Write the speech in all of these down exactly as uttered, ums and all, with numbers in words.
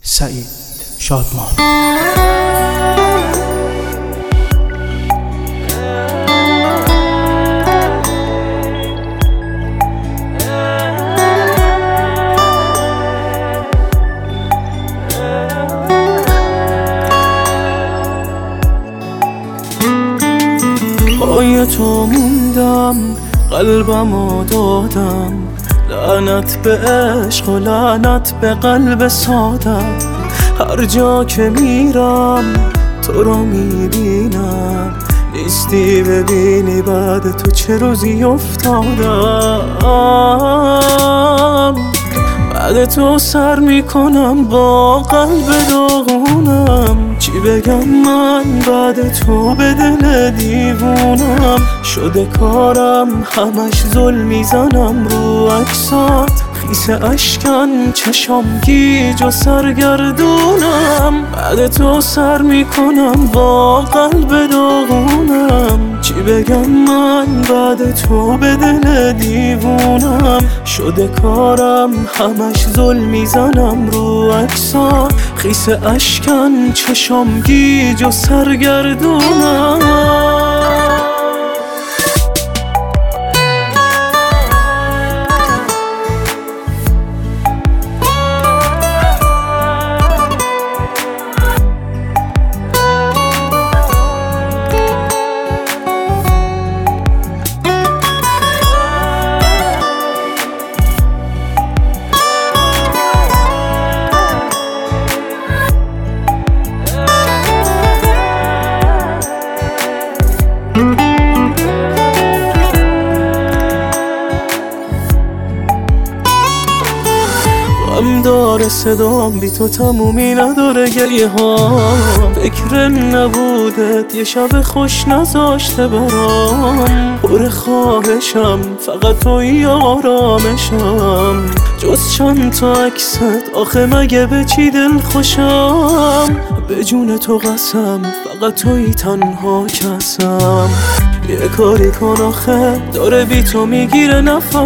سعید شادمان. پای تو موندم، قلبمو دادم، لعنت به عشق و لعنت به قلب سادم. هر جا که میرم تو رو میبینم، نیستی ببینی بعد تو چه روزی افتادم. بعد تو سر میکنم با قلب داغونم، چی بگم من بعد تو به دل دیوونم. شده کارم همش ظلم میزنم رو عکسات، خیس اشکن چشام گیج و سرگردونم. بعد تو سر میکنم با قلب داغونم، چی بگم من بعد تو به دل دیوونم. شده کارم همش ظلم میزنم رو عکسات، خیس اشکن چشام گیج و سرگردونم. غم داره صدام، بی تو تمومی نداره گریه ها. فکر نبودت یه شب خوش نذاشته برام، پر خواهشم فقط توی آرامشم. جز چند تا عکست آخه مگه به چی دل خوشم. به جون تو قسم فقط توی تنها کسم. یه کاری کن آخه داره بی تو میگیره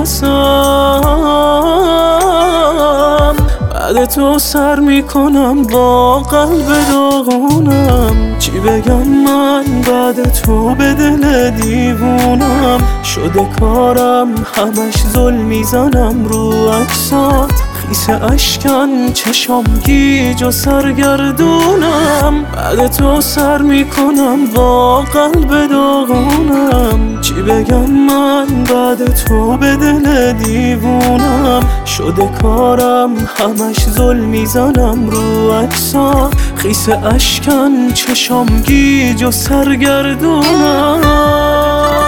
نفسم. بعد تو سر میکنم با قلب داغونم، چی بگم من بعد تو به دل دیوونم. شده کارم همش ظلم میزنم رو عکسات، خیس اشکن چشام گیج و سرگردونم. بعد تو سر میکنم با قلب داغونم، چی بگم من بعد تو به دل دیوونم. شده کارم همش ظلم میزنم رو عکسات، خیس اشکن چشام گیج و سرگردونم.